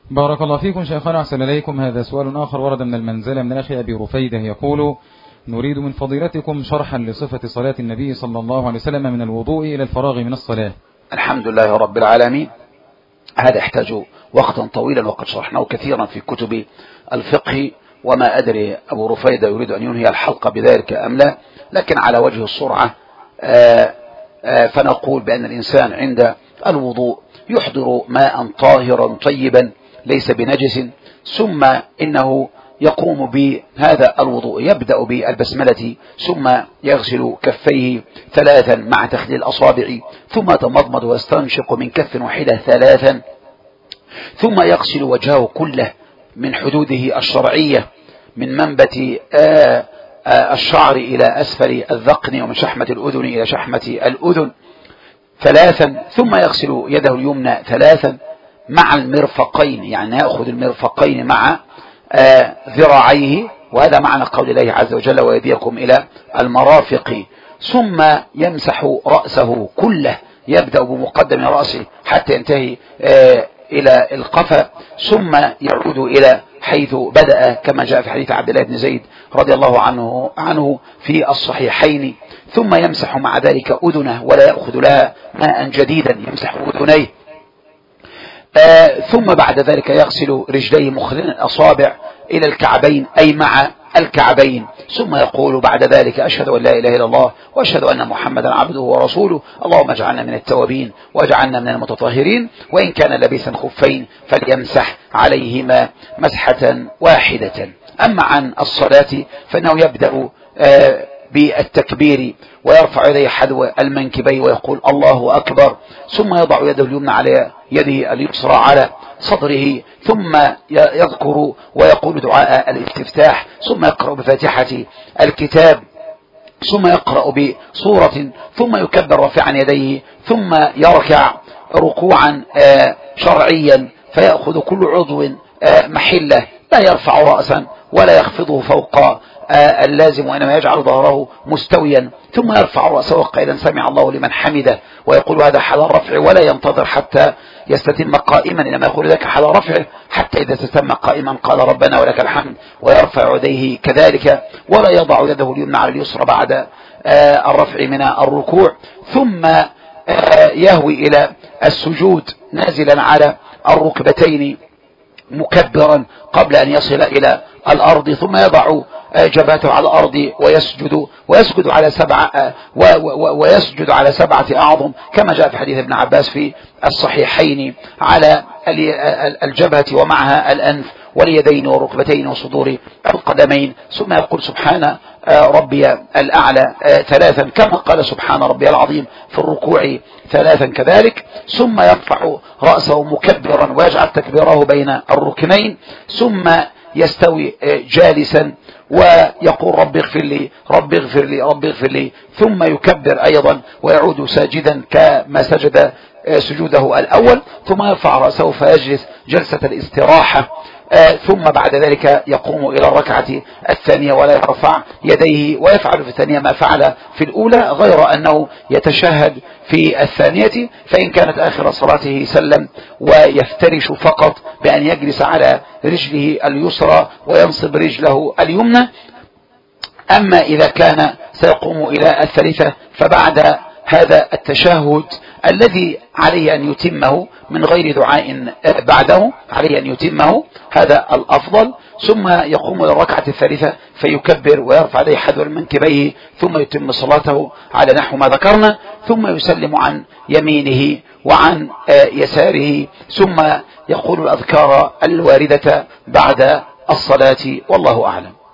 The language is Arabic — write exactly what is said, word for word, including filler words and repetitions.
بارك الله فيكم شيخنا، أحسن إليكم. هذا سؤال آخر ورد من المنزلة من الأخ أبي رفيدة، يقول: نريد من فضيلتكم شرحا لصفة صلاة النبي صلى الله عليه وسلم من الوضوء إلى الفراغ من الصلاة. الحمد لله رب العالمين. هذا يحتاج وقتا طويلا وقد شرحناه كثيرا في كتب الفقه، وما أدري أبو رفيدة يريد أن ينهي الحلقة بذلك أم لا، لكن على وجه السرعة آآ آآ فنقول بأن الإنسان عند الوضوء يحضر ماء طاهرا طيبا ليس بنجس، ثم إنه يقوم بهذا الوضوء، يبدأ بالبسملة ثم يغسل كفيه ثلاثا مع تخليل الأصابع، ثم يتمضمض ويستنشق من كف واحدة ثلاثا، ثم يغسل وجهه كله من حدوده الشرعية من منبت آآ آآ الشعر إلى أسفل الذقن، ومن شحمة الأذن إلى شحمة الأذن ثلاثا، ثم يغسل يده اليمنى ثلاثا مع المرفقين، يعني يأخذ المرفقين مع ذراعيه، وهذا معنى قول الله عز وجل: ويديكم إلى المرافق. ثم يمسح رأسه كله، يبدأ بمقدم رأسه حتى ينتهي إلى القفا، ثم يعود إلى حيث بدأ كما جاء في حديث عبد الله بن زيد رضي الله عنه عنه في الصحيحين. ثم يمسح مع ذلك أذنه ولا يأخذ لها ماء جديدا، يمسح أذنيه. آه ثم بعد ذلك يغسل رجليه مخلين الأصابع إلى الكعبين أي مع الكعبين، ثم يقول بعد ذلك: أشهد أن لا إله إلا الله وأشهد أن محمدا عبده ورسوله، اللهم اجعلنا من التوابين واجعلنا من المتطهرين، وإن كان لبيسا خفين فليمسح عليهما مسحة واحدة. أما عن الصلاة فإنه يبدأ آه بالتكبير ويرفع يديه حذو المنكبين ويقول: الله أكبر، ثم يضع يده اليمنى على يده اليسرى على صدره، ثم يذكر ويقول دعاء الاستفتاح، ثم يقرأ بفاتحة الكتاب، ثم يقرأ بسورة، ثم يكبر رافعا يديه، ثم يركع ركوعا شرعيا فيأخذ كل عضو محله، لا يرفع رأسا ولا يخفضه فوق اللازم، وإنما يجعل ظهره مستويا، ثم يرفع رأسه قائلا: سمع الله لمن حمده، ويقول هذا حال الرفع، ولا ينتظر حتى يستتم قائما، إنما يقول ذلك حال رفعه، حتى إذا استتم قائما قال: ربنا ولك الحمد، ويرفع يديه كذلك، ولا يضع يده اليمنى على اليسرى بعد الرفع من الركوع، ثم يهوي إلى السجود نازلا على الركبتين مكبرا قبل أن يصل إلى الأرض، ثم يضع جبهته على الأرض ويسجد ويسجد على سبعة ويسجد على سبعة أعظم كما جاء في حديث ابن عباس في الصحيحين، على الجبهة ومعها الأنف واليدين والركبتين وصدور القدمين، ثم يقول: سبحان ربي الأعلى ثلاثا، كما قال سبحان ربي العظيم في الركوع ثلاثا كذلك، ثم يرفع رأسه مكبرا ويجعل تكبيره بين الركنين، ثم يستوي جالسا ويقول: رب اغفر لي رب اغفر لي رب اغفر لي، ثم يكبر أيضا ويعود ساجدا كما سجد سجوده الأول، ثم يرفع رأسه فيجلس جلسة الاستراحة، آه ثم بعد ذلك يقوم إلى الركعة الثانية ولا يرفع يديه، ويفعل في الثانية ما فعل في الأولى، غير أنه يتشهد في الثانية، فإن كانت آخر صلاته سلم ويفترش فقط بأن يجلس على رجله اليسرى وينصب رجله اليمنى. أما إذا كان سيقوم إلى الثالثة فبعد هذا التشهد الذي عليه أن يتمه من غير دعاء بعده، عليه أن يتمه، هذا الأفضل، ثم يقوم إلى الركعة الثالثة فيكبر ويرفع يديه حذو منكبيه، ثم يتم صلاته على نحو ما ذكرنا، ثم يسلم عن يمينه وعن يساره، ثم يقول الأذكار الواردة بعد الصلاة، والله أعلم.